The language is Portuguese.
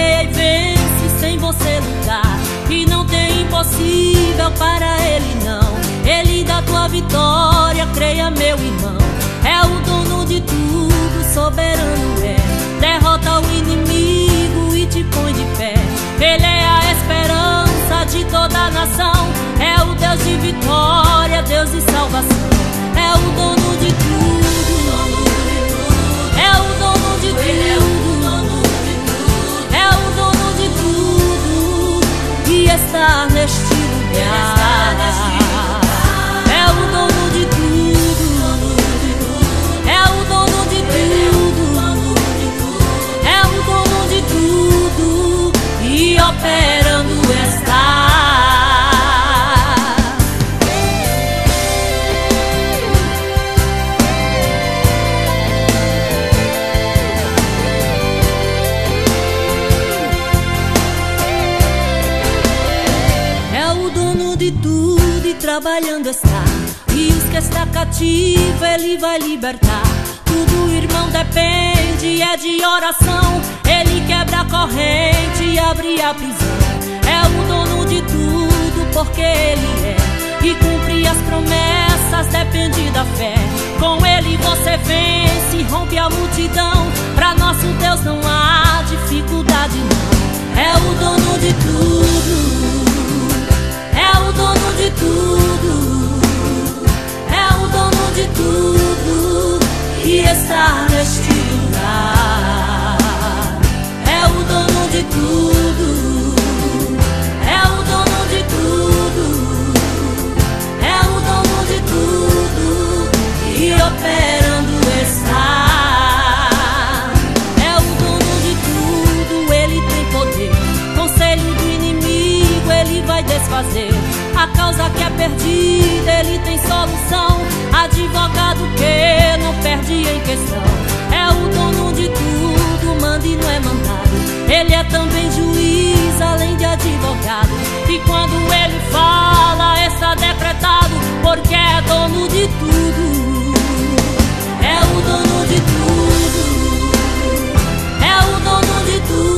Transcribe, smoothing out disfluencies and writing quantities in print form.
guerreia e vence sem você lutar, e não tem impossível para ele não. Ele dá tua vitória, creia meu irmão. É o dono de tudo, soberano é. Derrota o inimigo e te põe de pé. Ele é a esperança de toda a nação. É o Deus de vitória, Deus de salvação. É o dono de tudo, é o dono de tudo, é o dono de tudo, e está neste lugar. É o dono de tudo, é o dono de tudo, é o dono de tudo, e operando está. De tudo e trabalhando está, e os que está cativo ele vai libertar. Tudo, irmão, depende é de oração. Ele quebra a corrente e abre a prisão. É o dono de tudo porque ele é, e cumprir as promessas depende da fé. Com ele você vence, rompe a multidão. Pra nosso Deus não há dificuldade não. É o dono de tudo, é o dono de tudo, é o dono de tudo, e está neste lugar. É o dono de tudo, é o dono de tudo, é o dono de tudo, e operando está. É o dono de tudo, ele tem poder. Conselho do inimigo ele vai desfazer. A causa que é perdida ele tem solução. Advogado que não perde em questão. É o dono de tudo, manda e não é mandado. Ele é também juiz, além de advogado. E quando ele fala, está decretado, porque é dono de tudo. É o dono de tudo, é o dono de tudo.